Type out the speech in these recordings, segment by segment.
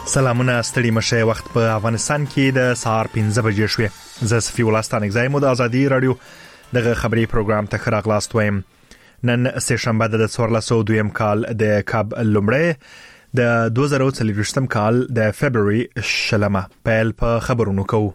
سلامونه ستړي مشه وخت په افغانستان کې د سهار 15 بجې شوې زه صفي ولستان اگزای مو د ازادي رادیو دغه خبري پروګرام ته خراغلاست وایم. نن سه شنبه د 1402 کال د کاب لومړی د 2023 کال د فبراير شلمه پیل په خبرونو کوو.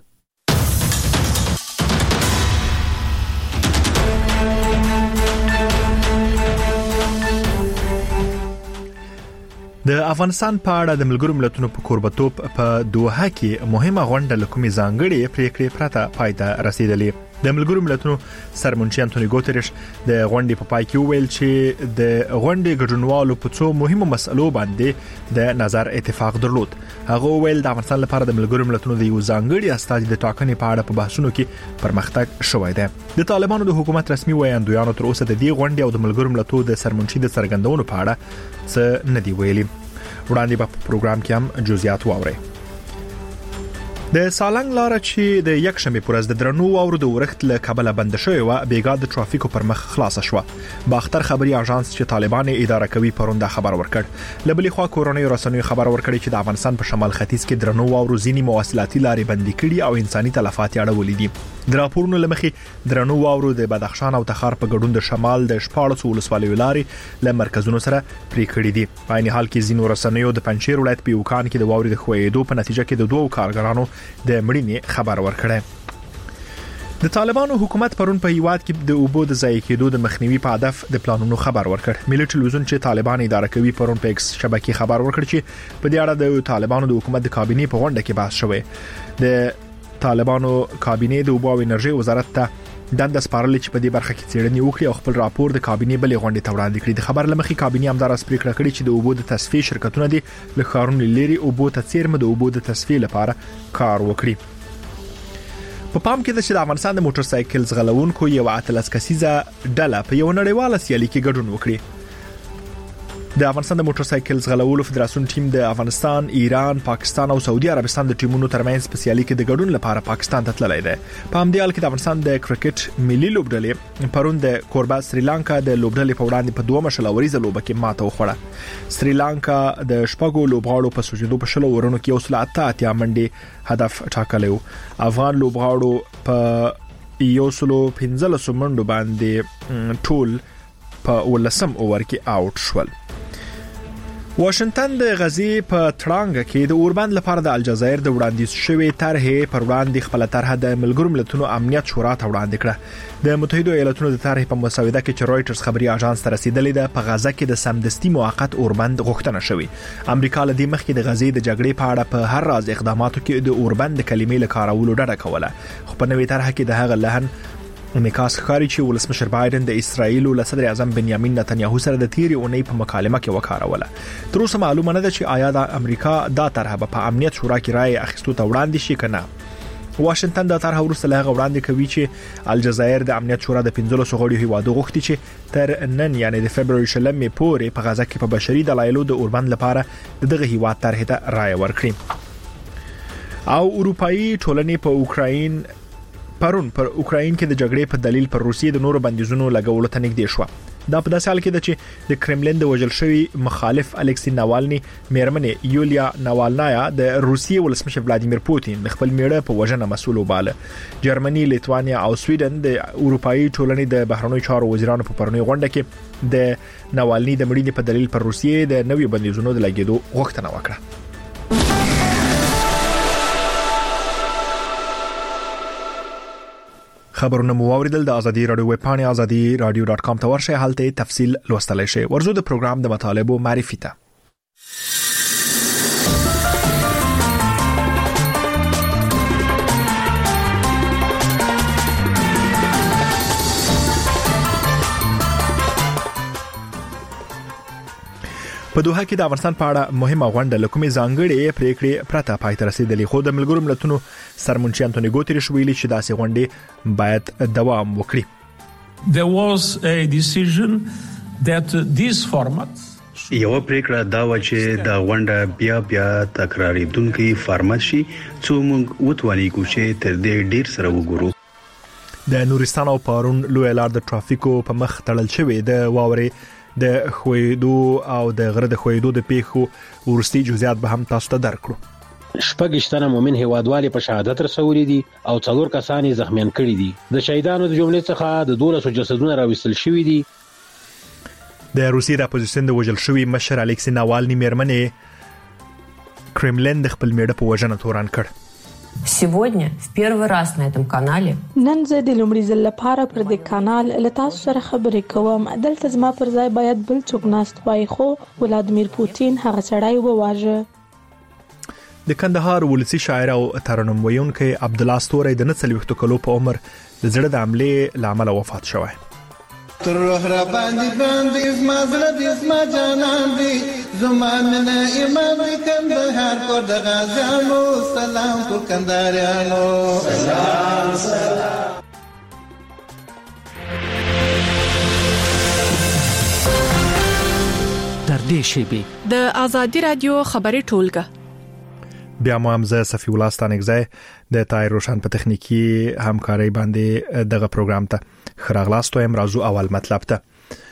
د افغانستان په اړه د ملګرو ملتونو په کوربتوب په دوحه کې مهمه غونډه لکومي ځانګړي پریکړې پرته پای ته رسیدلې. د ملګرو ملتونو سرمنشي انټونی ګوتریش د غونډې په پای کې ویل چې د غونډې ګډونوالو په څو مهمو مسلو باندې د نظر اتفاق درلود. هغه ویل د افغانستان لپاره د ملګرو ملتونو د یو ځانګړي استازي د ټاکنې په اړه په بحثونو کې پرمختګ شوی دی. د طالبانو د حکومت رسمي وایاندویانو تر اوسه د دې غونډې او د ملګرو ملتونو د سرمنشي د څرګندونو په اړه څه نه دی ویلي. وړاندې په پروګرام کې هم جزئیات واورئ. د سالنګ لار چې د یک شنبه پر ورځ د درنو واورو د ورښت له کابل بند شوی و بیګا د ترافیکو پر مخ خلاص شو. باختر خبري اژانس چې طالبان اداره کوي پرونده خبر ورکړ. لبلې خوا کورونی رسنیو خبر ورکړي چې د افغانستان په شمال ختیځ کې درنو واورو ځینی مواصلاتي لارې بندي کړي او انساني تلفات اړولې دي. د راپورونو لمخې درنو واورو د بدخشان او تخار په ګډون د شمال د 14 ولسوالیو لارې له مرکزونو سره پرې کړې دي. په عین حال کې ځینو رسنیو د پنځیر ولایت په یوکان کې د واورې د خوېدو په نتیجه کې د دوه کارګرانو د مړینې خبر ورکړی. د طالبانو حکومت پرون په هیواد کې د اوبو د ضایع کېدو د مخنیوي په هدف د پلانونو خبر ورکړ. ملي ټلویزیون چې طالبان اداره کوي پرون په ایکس شبکې خبر ورکړ چې په دې اړه د طالبانو د حکومت د کابینې په غونډه کې بحث شوی. د طالبانو کابینې د اوبو او انرژي وزارت ته دنده سپارلې چې په دې برخه کې څېړنې وکړي او خپل راپور د کابینې بلې غونډې ته وړاندې کړي. د خبر لمخې کابینې همدارس پریکړه کړې چې د اوبو د تصفیې شرکتونه دي له ښارونو لري اوبو ته څیرمه د اوبو د تصفیې لپاره کار وکړي. په پام کې ده چې د افغانستان د موټر سایکل ځغلونکو یو اتلس کسیزه ډله په یو نړیواله سیالي کې ګډون وکړي. د افغانستان د موټر سایکل ځغلولو فدراسیون ټیم د افغانستان، ایران، پاکستان او سعودي عربستان د ټیمونو ترمنځ په سیالي کې د ګډون لپاره پاکستان ته تللی دی. په همدې حال کې د افغانستان د کرکټ ملي لوبډلې پرون د کوربه سریلانکا د لوبډلې په وړاندې په 2 مشلوريزه لوبه کې ماته وخوړه. سریلانکا د شپږو لوبغاړو په سوجېدو په شلو ورونو کې 188 منډې هدف ټاکلی و. افغان لوبغاړو په 115 منډو باندې ټول په 18 اوور کې آوټ شول. واشنگټن د غزي په ترانګ کې د اوربند لپاره د الجزایر د وړاندیز شوی طرحې پر وړاندې خپل طرحه د ملګرو ملتونو امنیت شورا ته وړاندې کړه. د متحده ایالاتونو د طرحې په مسوده کې چې رويټرز خبري اژانس ته رسیدلې ده په غزه کې د سمدستي موقت اوربند غوښتنه شوی. امریکا له دې مخکې د غزي د جګړې په اړه په هر راز اقداماتو کې د اوربند کلمې له کارولو ډډه کوله. خو په نوې طرحه کې د هغه لهن انعکاس ښکاري چې ولسمشر بایدن د اسرایل او صدر اعظم بنیامین نتنیاهو سره د تیری اونۍ په مکالمه کې وکاروله. تر اوسه معلومه نه ده چې آیا د امریکا دا طرحه په امنیت شورا کې رائے اخیستو ته وړاندې شي کنه. واشنگټن دا طرحه ورسره هغه وړاندې کوي چې الجزایر د امنیت شورا د 15 غړو هیوادو غوښتي چې تر نن یعنی د فبراير شلمې پورې په غزه کې په بشري دلایلو د اوربند لپاره دغه هیواد طرحه ته رائے ورکړي. او اروپאי ټولنې په اوکراین پرون پر اوکراین کې د جګړې په دلیل پر روسیې د نورو بندیزونو لګولو ته نږدې شو. دا په داسې حال کې ده چې د کرملین د وژل شوی مخالف الکسی ناوالني میرمنې یولیا ناوالنایا د روسیې ولسمشر ولادیمیر پوتین خپل میړه په وژنه مسؤل وباله. جرمني، لیتوانیا او سویډن د اروپאי ټولنې د بهرنیو چارو وزیرانو په پرونی غونډه کې د ناوالني د مړینې په دلیل پر روسیې د نویو بندیزونو د لګیدو غوښتنه وکړه. خبرونه مو اوریدل. د ازادي رادیو ویب پاڼه azadi.radio.com ته ورشئ، هلته تفصیل لوستلای شئ. ورزو د پروګرام د مطالبو معرفي ته. په دوحه کې د افغانستان په اړه مهمه غونډه لکومي ځانګړي پریکړې پرته پای ته رسیدلې. خو د ملګرو ملتونو سرمنشي انټونی ګوتریش ویلي چې داسې غونډې باید دوام وکړي. There was a decision that this format یو پریکړه دا و چې د غونډه بیا تکراریدونکي فارمت شي څو موږ وتوانیږو چې تر دې ډیر سره وګورو. د نورستان او پارون لوی لار د ترافیکو په مخ تړل شوی د واورې د خویدو او د غره د خویدو د پیښو ورستي جزئیات به هم تاسو ته درکړو. شپږ تنه مومن هیوادوالې په شهادت رسولي دي او 4 کسان زخمیان کړي دي. د شهیدانو د جملې څخه د 12 جسدونه راوستل شوي دي. د روسیې د اپوزیسیون د وژل شوي مشر الکسی ناوالني میرمنې کرملین د خپل میړه په وژنه تورن کړ. Сегодня в первый раз на этом канале نن زه د لومړي ځل لپاره پر دې کانال له تاسو سره خبرې کوم. دلته زما پر ځای باید بل څوک ناست وای خو ولادمیر پوتین هغه سړی وواژه. د کندهار ولسی شاعر او ترنم ویونکی عبدالله ستوري د 40 کلو په عمر د زړه د حمله لامل وفات شوی. تر روح را باندې زما زړه دې زما جانان دې زما نه ایمان دې کندهار کو د غازیانو سلام ټول کندهاریانو سلام سلام. در دې شیبه د آزادی رادیو خبري ټولګه بیا مو هم زه صفی الله ستانګزای د تای روشن په تخنیکی همکاري باندې دغه پروګرام ته خراغلاستو هم راځو. اول مطلب ته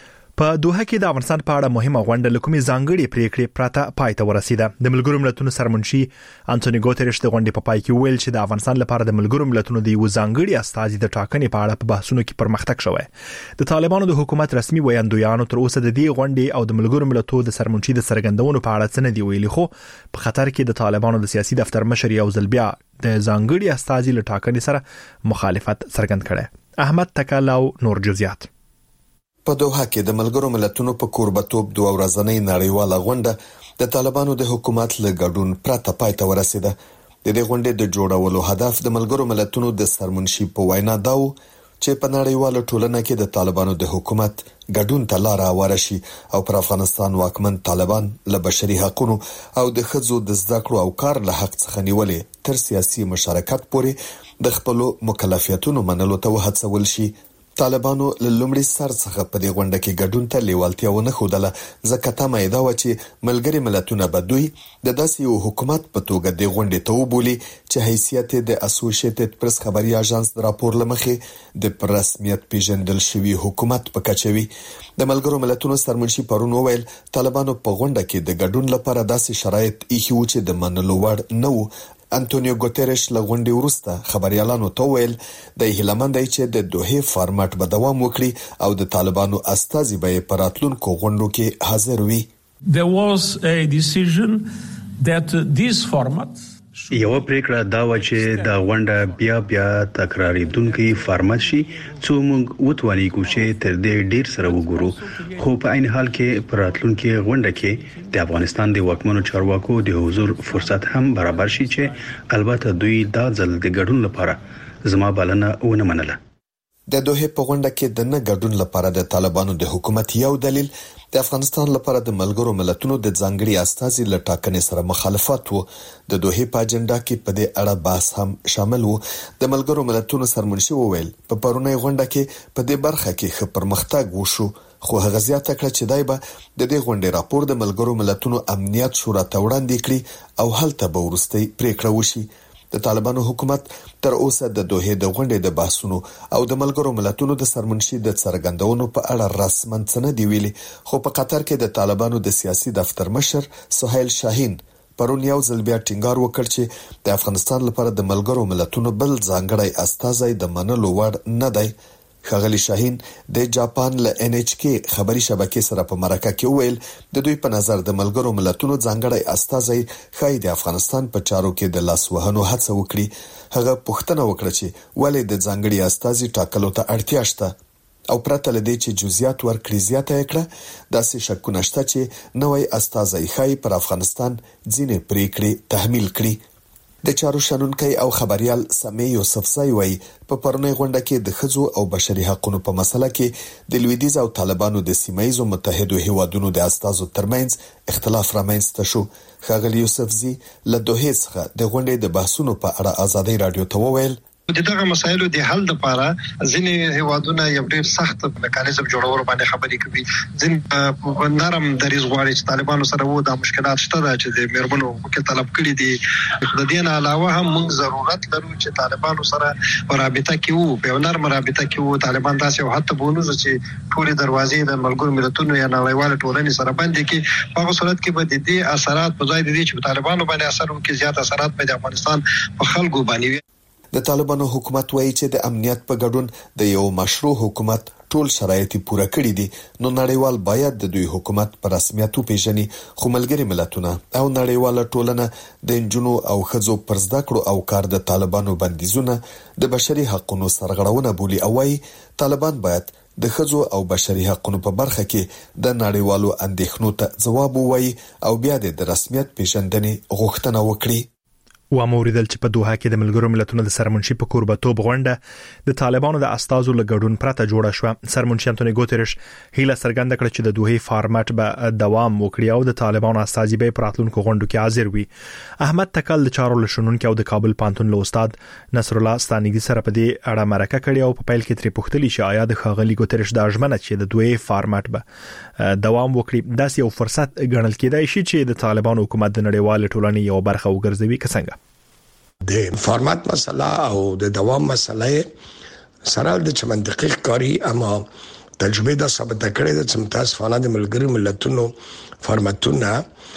په دوحه کې د افغانستان په اړه مهمه غونډه لکومي ځانګړي پریکړې پراته پای ته ورسیده. د ملګرو ملتونو سرمنشي انټونی ګوتریش د غونډې په پای کې ویل چې د افغانستان لپاره د ملګرو ملتونو د یو ځانګړي استازي د ټاکنې په اړه په بحثونو کې پرمختګ شوی. د طالبانو د حکومت رسمي ویاندویانو تر اوسه د دې غونډې او د ملګرو ملتونو د سرمنشي د سرګندونو په اړه څه نه دی ویلي، خو په خطر کې د طالبانو د سیاسي دفتر مشر یو ځل بیا د ځانګړي استازي له ټاکنې سره مخالفت څرګند کړي. احمد تکالاو نور جزئیات. په دوحه کې د ملګرو ملتونو په کوربتوب 2 ورځنۍ نړیواله غونډه د طالبانو د حکومت له ګډون پرته پای ته ورسیده. د دې غونډې د جوړولو هدف د ملګرو ملتونو د سرمنشي په وینا دا و چې په نړیواله ټولنه کې د طالبانو د حکومت ګډون ته لار هواره شي او پر افغانستان واکمن طالبان له بشري حقوقو او د ښځو د زده کړو او کار له حق څخه نیولې تر سیاسي مشارکت پورې د خپل مکلفیتونو منلو ته وهڅول شي. طالبانو له لومړي سر څخه په دې غونډه کې ګډون ته لیوالتیا ونه ښودله، ځکه تمه یې دا و چې ملګري ملتونه به دوی د داسې یو حکومت په توګه د غونډې ته وبولي چې حیثیت د اسوسییټډ پریس خبري اژانس د راپور لمخې د رسمیت پیژندل شوی حکومت په کچوي. د ملګرو ملتونو سرمنشي پرون وویل طالبانو په غونډه کې د ګډون لپاره داسې شرایط ایښي وو چې د منلو وړ نه وو. انټونیو ګوتریش له غونډې وروسته خبريالانو ته ویل د هیلمند چې د دوحه فارمټ به دوام وکړي او د طالبانو استازي به په راتلونکو غونډو کې حاضر وي. There was a decision that this format یو پریکړه دا و چې د غونډه بیا تکراریدونکي فارمټ شي څو موږ وتواني چې تر دې ډیر سره وګورو، خو په عین حال کې پر راتلونکي غونډه کې د افغانستان د واکمنو چارواکو د حضور فرصت هم برابر شي چې البته دوی دا ځل د ګډون لپاره زما بلنه ونه منله. د دوحه په غونډه کې د نه ګډون لپاره د طالبانو د حکومت یو دلیل د افغانستان لپاره د ملګرو ملتونو د ځانګړي استازي له ټاکنې سره مخالفت وو. د دوحه په اجنډا کې په دې اړه بحث هم شامل وو. د ملګرو ملتونو سرمنشي وویل په پرونی غونډه کې په دې برخه کې ښه پرمختګ وشو، خو هغه زیاته کړه چې دای به د دې غونډې راپور د ملګرو ملتونو امنیت شورا ته وړاندې کړي او هلته به وروستي پریکړه وشي. د طالبانو حکومت تر اوسه د دوحه د غونډې د بحثونو او د ملګرو ملتونو د سرمنشي د څرګندونو په اړه رسمن څه نه دی ویلي، خو په قطر کې د طالبانو د سیاسي دفتر مشر سهیل شاهین پرون یو ځل بیا ټینګار وکړ چې د افغانستان لپاره د ملګرو ملتونو بل ځانګړی استازی د منلو وړ نه دی. ښاغلی شاهین د جاپان له NHK خبري شبکې سره په مرکه کې ویل د دوی په نظر د ملګرو ملتونو ځانګړی استازی خای د افغانستان په چارو کې د لاس وهنو هڅه وکړي. هغه پوښتنه وکړه چې ولې د ځانګړي استازي ټاکلو ته اړتیا شته او پرته لدې چې جزئیات ورکړي زیاته کړه داسې شکونه شته چې نوې استازي خای پر افغانستان ځینې پریکړې تحمیل کړي. د چارو شنونکي او خبريال سمي یوسفزای وای په پرونی غونډه کې د ښځو او بشري حقوقو په مسله کې د لویدیز او طالبانو د سیمایي متحدو هیوادونو د استازو ترمنځ اختلاف رامنځته شو. ښاغلی یوسفزی له دوحه څخه د غونډې د بحثونو په اړه آزادۍ رادیو ته وویل دغه مسایلو د حل لپاره ځینې هیوادونه یو ډېر سخت میکانیزم جوړول باندې خبرې کوي. ځین نرم دریځ غواړي چې طالبانو سره وو د مشکلات شته چې د میرمنو حقوق طلب کړي دي. د دې نه علاوه هم موږ ضرورت لرو چې طالبانو سره رابطه کې وو، په نرم رابطه کې وو. طالبان داسې او حتی بونوز چې ټول دروازې د ملګرو ملتونو یا نړیوال ټولنې سره بندي کې، په هغه صورت کې به د دې اثرات په ځای دي چې طالبانو باندې اثر وکړي، زیات اثرات په افغانستان په خلکو باندې. د طالبانو حکومت وایي چې د امنیت په ګډون د یو مشروع حکومت ټول شرایط پوره کړی دي، نو نړیوال باید د دوی حکومت په رسمیت وپیژني. خو ملګري ملتونه او نړیواله ټولنه د انجونو او ښځو پر زده کړو او کار د طالبانو بندیزونه د بشري حقوقو سرغړونه بولي او وايي طالبان باید د ښځو او بشري حقوقو په برخه کې د نړیوالو اندېښنو ته ځواب ووایي او بیا د رسمیت پیژندنې غوښتنه وکړي. و موریدل چې په دوحه کې د ملګرو ملتونو د سرمنشي په کوربتوب غونډه د طالبانو د استازو لګډون پرته جوړه شو. سرمنشي انټونی ګوتریش هیله څرګنده کړه چې د دوحه فارمټ به دوام وکړي او د طالبانو استازي به پراتلونکو غونډو کې حاضر وي. احمد تکل د چارو لشنونکو او د کابل پانتون له استاد نصر الله ستانګي سره په دې اړه مرکه کړې او په پیل کې ترې پوښتنه شي آیا د خاغلی ګوتریش د اجمنه چې د دوحه فارمټ به دوام وکړي داسې یو فرصت ګڼل کېدای شي چې د طالبانو حکومت د نړیوال ټولنې یو برخه وګرځوي که څنګه؟ د فارمات مسله او د دوام مسله سره د منطقي کاری اما تجربه دا ثابت کړې ده چې متاسفانه د ملګرو ملتونو فارماتونه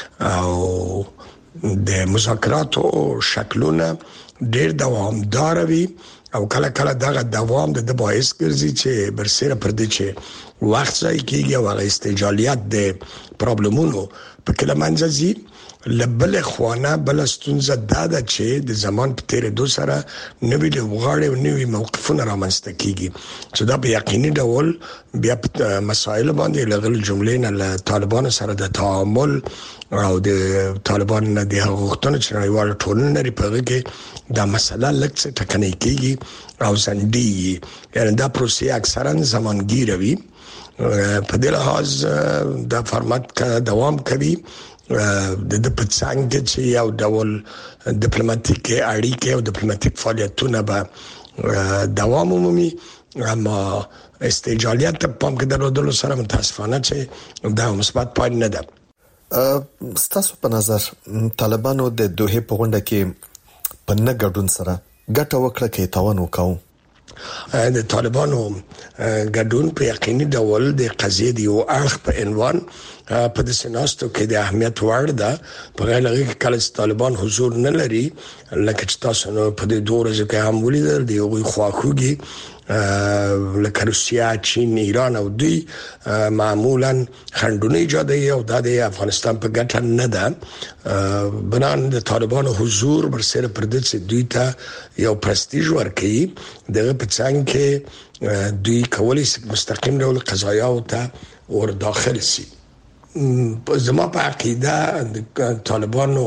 او د مذاکراتو شکلونه ډېر دوامدار وي او کله کله دغه دوام د باعث ګرځي چې برسره پر دې چې وخت ځای کېږي او هغه استجالیت د پرابلمونو په کله منځي لبل خوانه بلستونزه داده چې د زمان په تیر دو سره نوی لوغاړي او نوی موقفونه رامنځته کیږي چې دا په یقیني ډول بیا په مسایل باندې لغل جملې نه طالبان سره د تعامل او د طالبان نه د غوښتنې چې نړیوال ټولنه لري په کې دا مسله لکه ټکنۍ کیږي او سندي یعنی دا پروسه اکثرا زمانګیر وي. په دې لحاظ دا فارمات دوام کوي د پڅنګ چې یو ډول ډیپلوماټیک اړیکې او ډیپلوماټیک فعالیتونه به دوام ومومي، اما استجالیت په پام کې درلودلو سره متاسفانه چې دا مثبت پای نه ده. ستاسو په نظر طالبانو د دوحه په غونډه کې په نه ګډون سره ګټه وکړه کې تاوان وکاو؟ د طالبانو ګډون په یقیني ډول د قضیې دی او اړخ په عنوان په د سناستو کې د اهمیت وړ ده. په غیر لږ کې کله طالبان حضور نه لري لکه چې تاسو نو په دې دوه ورځو کې هم ولیدل دی او خواخوږي لکه روسیا، چین، ایران او دوی معمولا خنډونه ایجادوي او د افغانستان په ګټه نه ده. بنان د طالبانو حضور برسره پر دې چې دوی ته یو پرستیژ ورکړي دغه په څنګه کې دوی کولی شي مستقیم ډول قضایا او ته ور داخل شي. زما په عقیده د طالبانو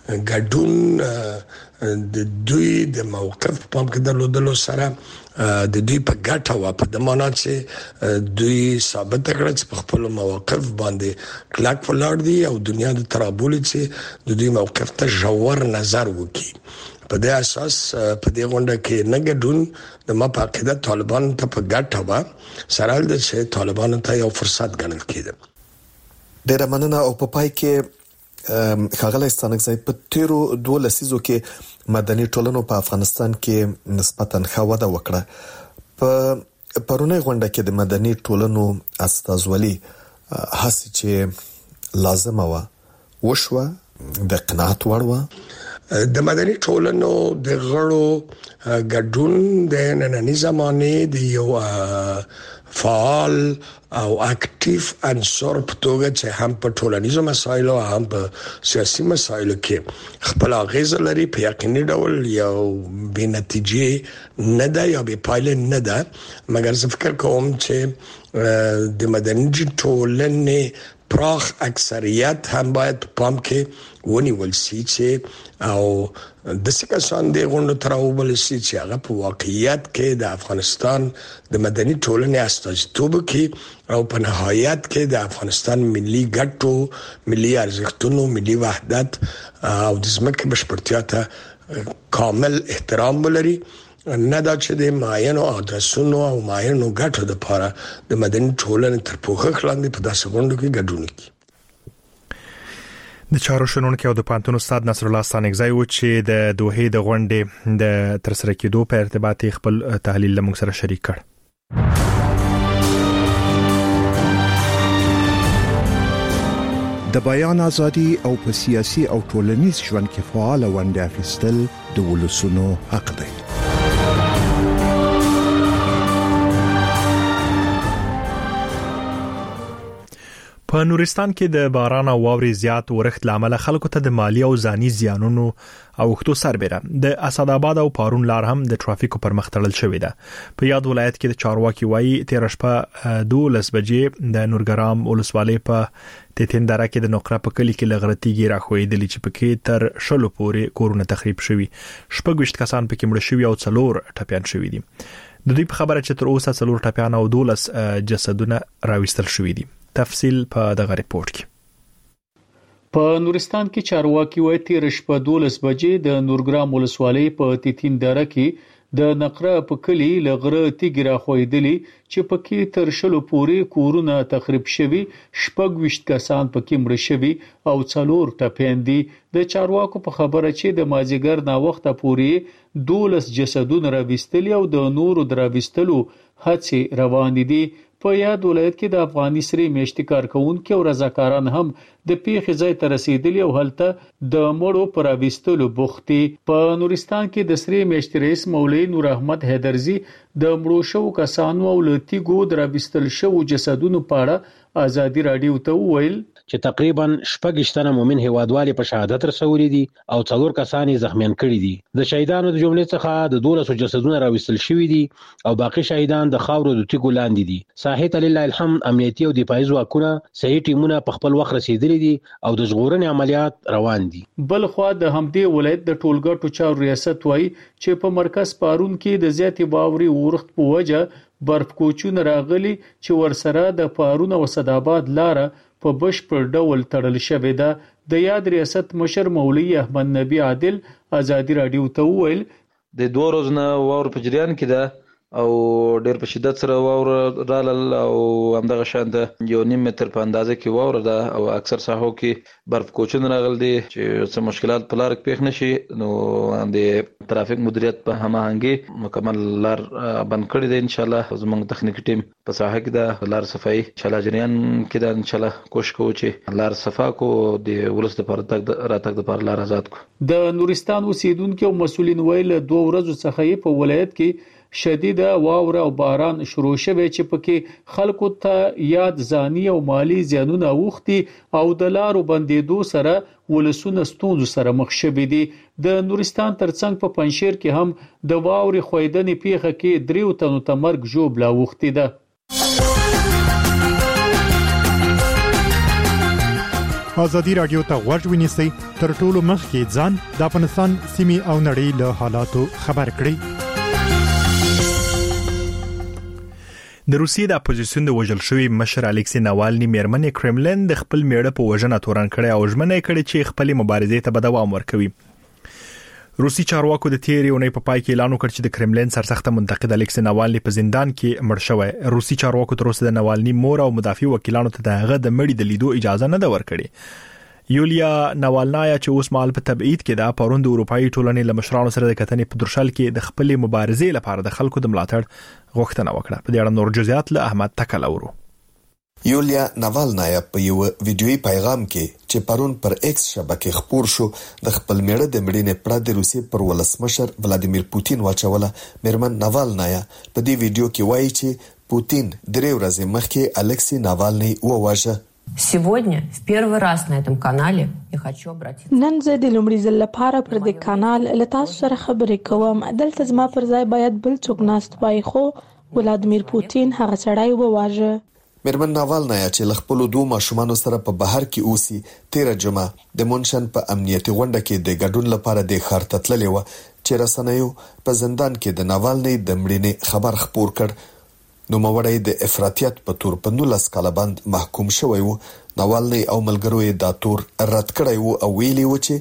ګډون د دوی د موقف په پام کې درلودلو سره د دوی په ګټه و په د معنا چې دوی ثابت کړل چې په خپل مواقف باندې کلک ولاړ دي او دنیا د ترابول چې د دوی موقف ته ژور نظر وکړي. په دې اساس په دې غونډه کې نه ګډون د ما په عقیده طالبان ته په ګټه و سره د چې طالبان ته یو فرصت ګڼل کېده. ډېر مننه او په پای کې خاغلی ستانکزی په تیرو 2 لسیزو کې مدني ټولنو په افغانستان کې نسبتاً ښه وده وکړه. په پرونی غونډه کې د مدني ټولنو استازولي هڅه چې لازمه وشوه د قناعت وړ و. د مدني ټولنو د غړو ګډون د نننۍ زمانه د یو فعال او اکټیو عنصر په توګه چې هم په ټولنیزو مسایلو هم په سیاسي مسایلو کې خپل اغیز لري په یقیني ډول یو بې نتیجې نه ده یا بې پایلې نه ده. مګر زه فکر کوم چې د مدني ټولنې پراخ اکثریت هم باید پام کې ونیول شي چې او د سکسان د غونډو تراوبل شي چې هغه په واقعیت کې د افغانستان د مدني ټولنې استازیتوب کوي او په نهایت کې د افغانستان ملي ګټو، ملي ارزښتونو، ملي وحدت او د ځمکې بشپړتیا ته کامل احترام ولري. نه دا چې د معینو ادرسونو او معینو ګټو لپاره د مدني ټولنې تر پوښښ لاندې په داسې غونډو کې ګډون کوي. د چارو شنونکو او د پانتون استاد نصر الله ستانکزی و چې د دوحې د غونډې د ترسره کېدو په ارتباط خپل تحلیل لمغ سره شریک کړ. د بیان ازادي او په سیاسي او ټولنیز ژوند کې فعال ونډه اخیستل د ولسونو حق دی. په نورستان کې د باران او واورې زیات ورښت لامل خلکو ته د مالی او ځاني زیانونو او وختو سربېره د اسداباد او پارون لار هم د ټرافیکو پر مخ تړل شوې ده. په یاد ولایت کې د چارواکي وایي 13 شپه 12 بجې د نورګرام ولسوالۍ په تیتین دره کې د نقره په کلی کې لغړتيږي راخوېدلې چې پکې تر شلو پورې کورونه تخریب شوي. 26 کسان پکې مړ شوي او 4 ټپيان شوي دي. د دوی په خبره چې تر اوسه 4 ټپيان او 12 جسدونه راوستل شوي دي. تفصیل په دغه ریپورت کې. په نورستان کې چارواکي وایي 13 شپه 12 بجې د نورګرام ولسوالۍ په تیتین دره کې د نقره په کلی لغړه تیګ راخوېدلې چې پکې تر شلو پورې کورونه تخریب شوي. 26 کسان پکې مړ شوي او 4 ټپيان دي. د چارواکو په خبره چې د مازیګر نا وخته پورې 12 جسدونه راوستل او د نورو دراوستلو هڅې روان دي. په یاد ولایت کې د افغاني سری میشتي کارکونکو او رضاکاران هم د پیښې ځای ته رسیدلي او هلته د مړو پر اوستلو بوختي. په نورستان کې د سری میشتي رئیس مولوی نور احمد حیدرزي د مړو شو کسانو او لتیګو دراوستل شو جسدونو په اړه ازادي رادیو ته وویل چې تقریبا 16 تنه مومن هیوادوالو په شهادت رسولي دي او 4 کسان زخمیان کړي دي. د شهیدانو د جملې څخه د 12 جسدونه راوستل شوي دي او باقي شهیدان د خاورو د تیګو لاندې دي. صحیح لله الحمد امنیتي او دفاعي ځواکونه صحیح ټیمونه په خپل وخت رسیدلي دي او د ژغورنې عملیات روان دي. بل خو د همدې ولایت د ټولګټو چارو ریاست وایي چې په مرکز پارون کې د زیاتې باوري ورښت په وجه برف کوچونه راغلي چې ورسره د پارون او اسداباد لار په بشپړ ډول تړل شوې ده. د یاد ریاست مشر مولوی احمد نبی عادل ازادي رادیو ته وویل د 2 ورځې واور په جریان کې ده او ډېر په شدت سره واور رالل او همدغه شان د 1.5 متر په اندازه کې واور ده او اکثر ساحو کې برف کوچونه راغلي دي چې څه مشکلات په لار کې پیښ نشي. نو د ترافیک مدیریت په هماهنګي مکمل لار بند کړی دی. ان شاء الله زموږ تخنیکی ټیم په ساحه کې د لار صفایي ان شاء الله جریان کې د ان شاء الله کوشش کوو چې لار صفا کو د ولست لپاره راتګ لپاره لار آزاد کو. د نورستان اوسیدونکو او مسولین ویل 2 ورځې څخه په ولایت کې شدید واور او باران شروع شوه چې پکې خلکو ته یاد ځاني او مالی زیانونه اوختي او د لارو بندیدو سره ولسونه ستونزو سره مخ شوي دي. د نورستان ترڅنګ په پنځشیر کې هم د واورې خویدنې پیښه کې 3 تنو ته مرګ ژوبله اوختي ده. ازادي رادیو ته غوږ ونیسئ تر ټولو مخکې ځان د افغانستان سیمې او نړۍ له حالاتو خبر کړئ. د روسیې د اپوزیسیون د وژل شوی مشر الکسی ناوالني میرمن کرملین د خپل میړه په وژنه تورن کړي او ژمنه کړي چې خپل مبارزې ته به دوام ورکوي. روسي چارواکو د تیرې اونۍ په پای کې اعلان وکړ چې د کرملین سرسخت منتقد الکسی ناوالني په زندان کې مړ شوی. روسي چارواکو تر اوسه د ناوالني مور او مدافع وکیلانو ته د هغه د مړي د لیدو اجازه نه ده ورکړې. یولیا ناوالنایا چې اوس مال په تبعید کې ده پروند اروپאי ټولنې له مشرانو سره د کتنې په درشل کې د خپل مبارزې لپاره د خلکو د ملاتړ غوښتنه وکړه. په دې اړه نور جزئیات له احمد تکلورو. یولیا ناوالنایا په یو ویډیوي پیغام کې چې پرون پر ایکس شبکې خپور شو د خپل میړه د مړینې پړه د روسي پر ولسمشر ولادیمیر پوتین واچوله. میرمن ناوالنایا په دې ویډیو کې وایي چې پوتین 3 ورځې مخکې الکسی ناوالني وواژه. Сегодня в первый раз на этом канале я хочу обратиться. نن زه د لومړي ځل لپاره پر دې کانال له تاسو سره خبرې کوم. دلته زما پر ځای باید بل څوک ناست وای خو ولادیمیر پوتین هغه سړی وواژه. میرمن ناوالنایا چې له خپل 2 ماشومانو سره په بهر کې اوسي 13 جمعه د مونشن په امنیتي غونډه کې د ګډون لپاره د ښار ته تللې و چې رسنیو په زندان کې د ناوالني د مړینې خبر خپور کړ. نو موړی د افراطیت په تور په 19 کاله باندې محکوم شوی و. ناوالني او ملګرو یې دا تور رد کړی و او ویلي و چې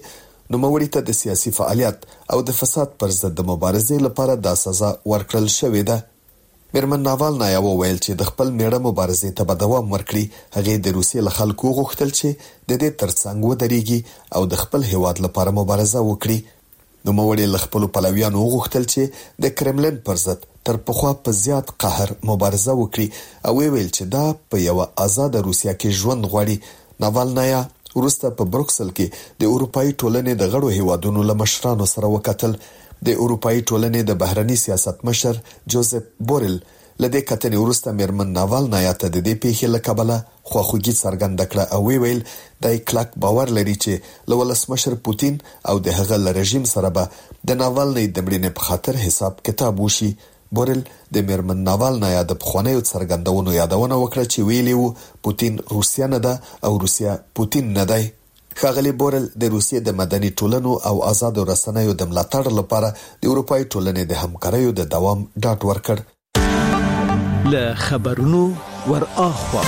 نوموړي ته د سیاسي فعالیت او د فساد پر ضد د مبارزې لپاره د سزا ورکړل شوې ده. میرمن ناوالنای وویل چې د خپل میړه مبارزې ته به دوام ورکړي. هغه د روسیې له خلکو غوښتل چې د دې ترڅنګ ودرېږي او د خپل هیواد لپاره مبارزه وکړي. نوموړي له خپل پلویانو غوښتل چې د کرملین پر ضد تر پخوا په زیات قهر مبارزه وکړي او ویل چې دا په یو آزاد روسیا کې ژوند غواړي. ناوالنای وروسته په بروکسل کې د اروپאי ټولنې د غړو هیوادونو له مشرانو سره وکتل. د اروپאי ټولنې د بهرني سیاست مشر جوزف بورل لدې کتنې وروسته میرمن ناوالنای ته د دې پیښې له کبله خواخوږي څرګنده کړه او ویل د کلک باور لري چې له ولسمشر پوتین او د هغه رژیم سره به د ناوالنای د مړینې په خاطر حساب کتاب وشي. بورل د میرمن ناوالنای د پخوانیو څرګندونو یادونه وکړه چې ویلي وو پوتین روسیا نه ده او روسیا پوتین نه دی. ښاغلي بورل د روسیې د مدني ټولنو او آزادو رسنیو د ملاتړ لپاره د اروپאי ټولنې د همکاریو د دوام ډاډ ورکړ. له خبرونو ور اخوا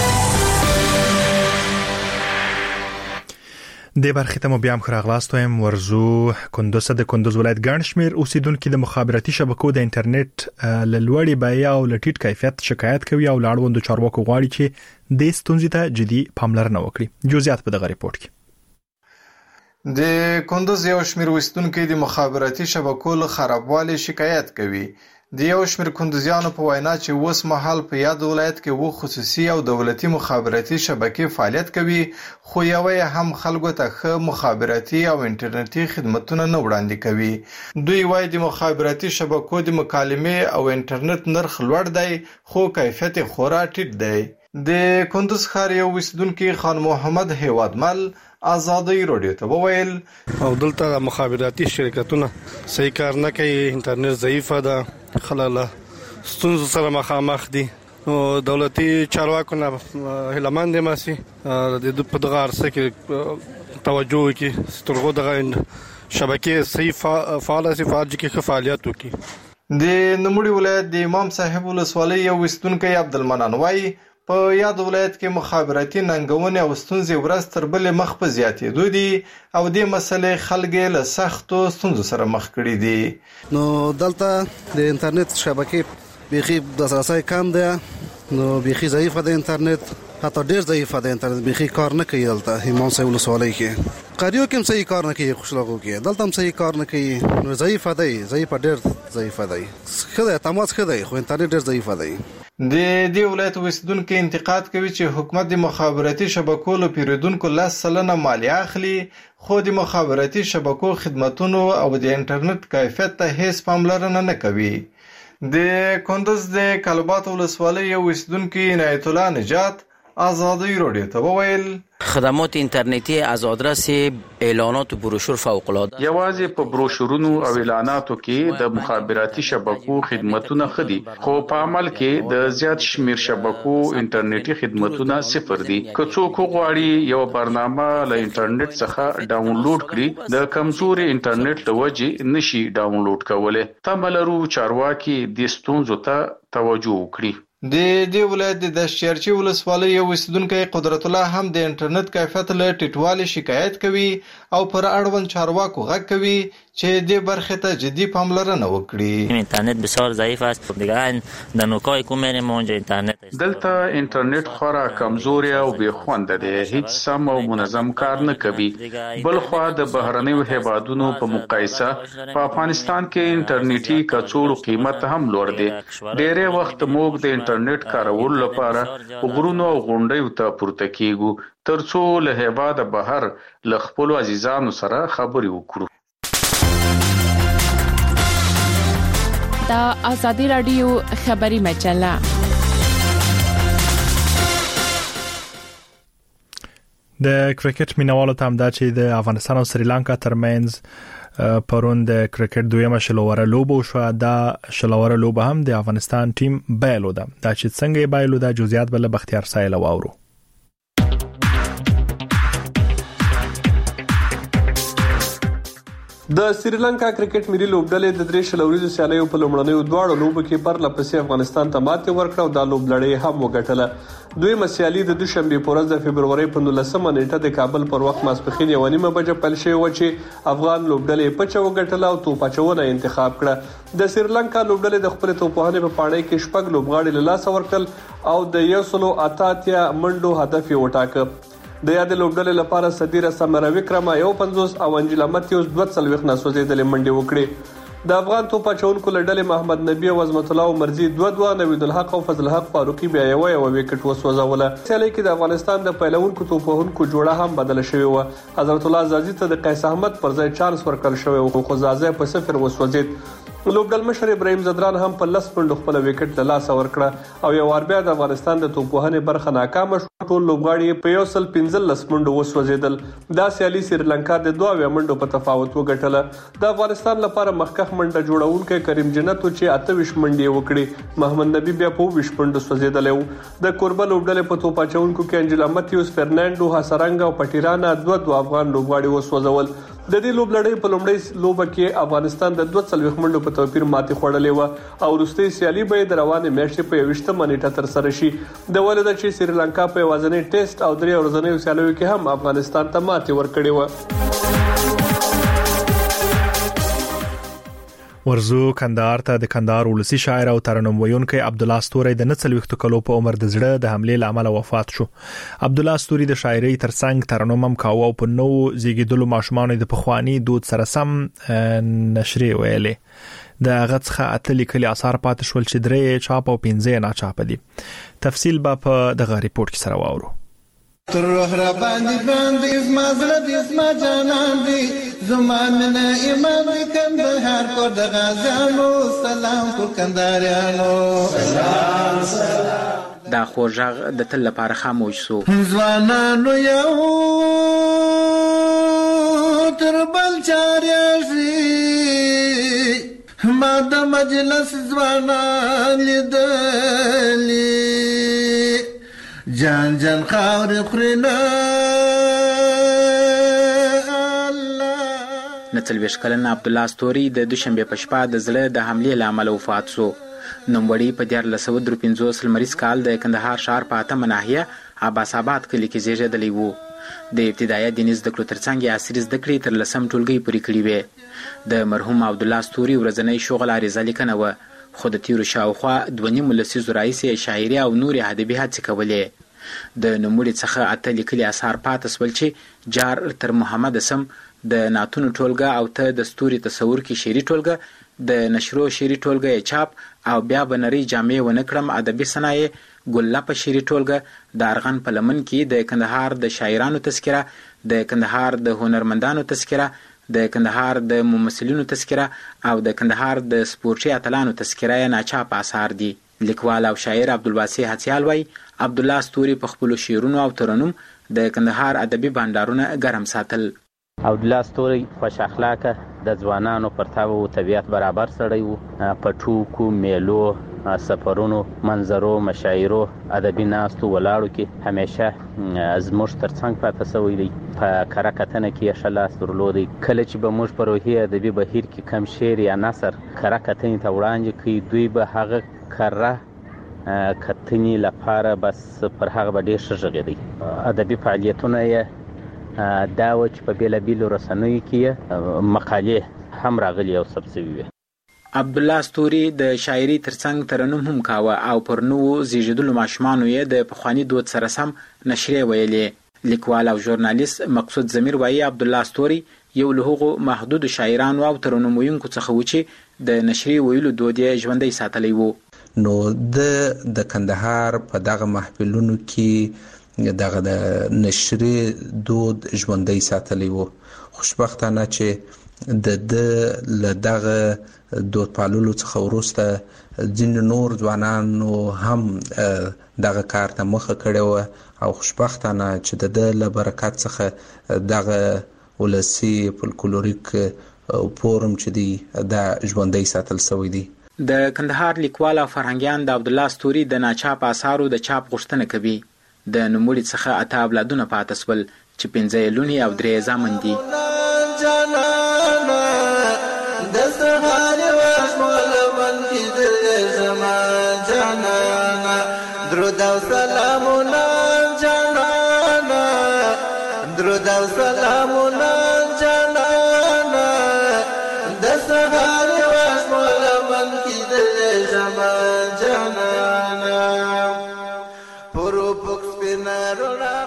د برخې ته مو بیا هم خراغلاست وایم. ورزو کندوز د کندوز ولایت ګڼ شمېر اوسیدونکو د مخابراتي شبکو د انټرنیټ له لوړې بیې او لټیټ کیفیت شکایت کوي او لاړوندو چارواکو غواړي چې د ستونزې ته جدي پاملرنه وکړي. جزئیات په دغه ریپورت کې. د کندوز یو شمېر اوسیدونکو د مخابراتي شبکو له خرابوالي شکایت کوي. د یو شمېر کندوزیانو په وینا چې اوس مهال په یاد ولایت کې وو خصوصي او دولتي مخابراتي شبکې فعالیت کوي، خو یوه هم خلکو ته ښه مخابراتي او انټرنیټي خدمتونه نه وړاندې کوي. دوی وايي د مخابراتي شبکو د مکالمې او انټرنیټ نرخ لوړ دی خو کیفیت خورا ټیټ دی. د کندوز ښار یو اوسیدونکي خان محمد هیوادمل آزادی رادیو ته وویل او دلته مخابراتي شرکتونه صحیح کار نه کوي، انټرنیټ ضعیفه ده، خلک له ستونزو سره مخامخ دي. نو دولتي چارواکو نه هیلمن دي ماسي د په دغه عرصه کې توجه وکړي ترغو دغه شبکې صحیح فعاله سي فعال کې فعالیت وکړي. د نوموړي ولایت د امام صاحب ولسوالۍ یو اوسیدونکی عبدالمنان وایي په یاد ولایت کې مخابراتي ننګونې او ستونزې ورځ تر بلې مخ په زیاتېدو دي او دې مسلې خلک له سختو ستونزو سره مخ کړي دي. نو دلته د انټرنیټ شبکې بیخي د اساسي کم ده، نو بیخي ضعیفه ده انټرنیټ، حتی ډیر ضعیفه ده انټرنیټ، بیخي کار نه کوي. دلته امام صاحب ولسوالۍ کې قریو کې هم صحیح کار نه کوي، خوشلاغو کې دلته هم صحیح کار نه کوي. نو ضعیفه ده، ضعیفه ډیر ضعیفه ده، خدای تماس خدای خو انټرنیټ ډیر ضعیفه ده. د دې ولایت اوسیدونکو انتقاد کوي چې حکومت د مخابراتي شبکو له پیرودونکو 10% مالیه اخلي خو د مخابراتي شبکو خدماتونو او د انټرنیټ کیفیت ته هیڅ پاملرنه نه کوي. د کندوز د کلبات ولسوالۍ یو اوسیدونکو عنایت الله نجات آزادی رادیو ته وویل خدمات اینترنتی از آدرس اعلانات و بروشور فوق العاده. یوازې په بروشورونو او اعلاناتو کې د مخابراتي شبکو خدماتونه خدي، خو په عمل کې د زیات شمیر شبکو انټرنیټي خدماتونه صفر دي. که څوک غواړي یو برنامه له انټرنیټ څخه ډاونلوډ کړي، د کمزوري انټرنیټ له وجې نشي ډاونلوډ کولای. تملرو چارواکي د ستونزو ته توجه وکړي. د دې ولایت د دشچرچی ولسوالۍ یو اوسیدونکی قدرت الله هم د انټرنیټ کیفیت له ټیټوالي شکایت کوي او پر اړوند چارواکو غږ کوي چې دې برخه ته جدي پاملرنه وکړي. اینترنت بسیار ضعیف است. دیگه در نوکای کوم میریم اونجا اینترنت دلته انټرنیټ خورا کمزوري او بې خوند دی، هیڅ سم او منظم کار نه کوي. بل خو د بهرنیو هیوادونو په مقایسه په افغانستان کې انټرنیټي کڅوړو قیمت هم لوړ دی. ډېر وخت موږ د انټرنیټ کارولو لپاره غرونو او غونډیو ته پورته کیږو ترڅو له هیواده بهر له خپل عزیزانو سره خبرې وکړو. دا آزادی رادیو خبری مجله. د کرکټ مینوالو ته هم دا چې د افغانستان او سریلانکا ترمنځ پرون د کرکټ دویمه شلوره لوبه شو. دا شلوره لوبه هم د افغانستان ټیم بایلو ده. دا چې څنګه بایلو ده جزئیات بل بختیار سایل واورو. د سریلانکا کرکټ ملي لوبډلې د 3 شلوريزو سیالیو په لومړنیو دواړو لوبو کې پرلپسې افغانستان ته ماتې ورکړه او د لوبډلې هم وګټله. دویمه سیالي د دوشنبه په ورځ د فبرवरी په 19مه نیټه د کابل پر وخت ماسپښین 1:30 بجې پیل شوی و چې افغان لوبډلې پچه وګټله او توپ اچونه انتخاب کړه. د سریلانکا لوبډلې د خپل توپوهنې په پاڼې کې شپږ لوبغاړي له لاسه ورکړل او د 188 منډو هدف یې وټاکه. د یاد لوبډلې لپاره صدیره سمروي کرما 150 او انجلا ماتیوس 240 نسوځېدلې منډې وکړې. د افغان توپ اچونکو لړل محمد نبی او عظمت الله مرزي 2-2 نوید الحق او فضل الحق فاروقي بیا یو وکټ وسوځوله. سیالي کې د افغانستان د پیلوونکو توپوهونکو جوړه هم بدل شوې و. حضرت الله زازي ته د قیس احمد پر ځای چانس ورکړل شوی او خو زازي په 0 وسوځید. لوبډل مشر ابراهيم زدران هم په 10 منډو خپل وکټ له لاسه ورکړه او یو وار بیا د افغانستان د توپوهنې برخه ناکامه شو. ټول لوبغاړي په 115 منډو وسوځیدل. دا سیالي سریلانکا د 2 منډو په تفاوت وګټله. د افغانستان لپاره مخکخ منډه جوړونکو کریم جنتو چې 28 منډې وکړي، محمد نبی بیا په 20 منډو سوځیدل. د کوربه لوبډلې په توپ اچونکو کې انجلا ماتیوس، فرناندو هاسرنګ او پټیرانا 2 افغان لوبغاړي وسوځول. د دې لوبلړۍ په لومړۍ لوبه کې افغانستان د 240 منډو په توپیر ماتې خوړلې و او وروستۍ سیالي به د روانې میاشتې په 20مه نیټه تر سره شي. د ولدا چې سریلانکا په یوازنۍ ټیسټ او 3 ورځنیو سیالیو کې هم افغانستان ته ماتې ورکړې و. ورزو کندهار ته د کندهار ولسی شاعر او ترنم ویونکی عبد الله استوري د 40 کلو په عمر د زړه د حمله لامل وفات شو. عبد الله استوري د شاعرۍ ترڅنګ ترنم هم کاوه او په نو زیږیدلو ماشومان د پخوانی دود سره سم نشري ویلې. د غڅخه اتلې کلی اثار پات شول چې درې چاپ او 15 نه چاپ دي. تفصیل به په دغه ریپورت کې سره واورو. تر روح را باندې زما زړه دې زما جانان دې زما من ایمان دې کندهار کو د غازیانو سلام کو کندهاریانو سلام سلام. دا خوږغ د تل لپاره خاموش شو. ځوانانو یو تر بل چارېږي ما د مجلس ځوانان لیدلي جان جان خاور خورنا نتلويش کلن عبد الله استوري د دوشنبه په شپه د زړه د حمله لامل وفات شو. نوموړي په 1953 لمریز کال د کندهار شهر په اته مناحیه عباس آباد کلی کې زیږیدلی وو. د ابتدایي دیني زده کړو ترڅنګ عصري زده کړې تر لسم ټولګي پورې کړې وې. د مرحوم عبد الله استوري ورځنی شغل عریضه لیکنه و، خو د تیرو شاوخوا 2.5 لسیزو راهیسې شاعري او نورې ادبي هڅې کولې. د نوموړي څخه اته لیکلي اثار پاتې سول چې جار تر محمد سم د ناتونو ټولګه او ته د ستوري تصور کې شعري ټولګه د نشرو شعري ټولګه چاپ او بیا بنري جامع ونکړم ادبي صنایع ګللا په شعري ټولګه د ارغن په لمن کې د کندهار د شاعرانو تذکره، د کندهار د هنرمندانو تذکره، د کندهار د ممثلینو تذکره او د کندهار د سپورټي اتلانو تذکره ناچاپ اثار دي. لیکوال او شاعر عبدالواسع هڅیال وای عبد الله استوري په خپل شعرونو او ترنم د کندهار ادبي بانډارونه ګرم ساتل. عبد الله استوري خوش اخلاقه د ځوانانو پرتاو او طبيعت برابر سړی وو. په ټوکو میلو سفرونو منظرو مشاعرو ادبي ناستو ولاړو کې همیشه زموږ ترڅنګ پاتې شوی دی. په کره کتنه کې شلاس درلودي. کله چې به موږ په روحي ادبي بهیر کې کم شعر یا نثر کره کتنې ته وړاندې کوي دوی به هغه کره کتنې لپاره بس پر هغه به ډېر ښه غږېدی. ادبي فعالیتونه یې دا و چې په بېلابېلو رسنیو کې مقالې هم راغلي او ثبت شوي وې. عبد الله استوري د شاعري ترڅنګ ترنم هم کاوه او پر نو زیږیدلو ماشومانو یې د پخواني دود سره سم نشرې ویلې. لیکوال او ژورنالیست مقصود زمیر وایي عبد الله استوري یو له هغو محدود شاعرانو او ترنم ویونکو څخه و چې د نشرې ویلو دود یې ژوندی ساتلی وو. نو د کندهار په دغه محفلونو کې دغه د نشرې دود ژوندی ساتلی وو. خوشبختانه چې د دغه دود پاللو څخه وروسته ځینې نور ځوانانو هم دغه کار ته مخه کړې وه او خوشبختانه چې د له برکت څخه دغه ولسي فولکلوریک فورم چې دی دا ژوندی ساتل شوی دی. د کندهار لیکوال او فرهنګیان د عبد الله استوري د ناچاپ آثارو د چاپ غوښتنه کوي. د نوموړي څخه اته اولادونه پاتې شول چې 15 لونې او 3 زامن دي. درود او سلامونه جانانا درود او سلامونه جانانا د سهار واسمل من کی دل زمان جانانا پرو پکس پنارونا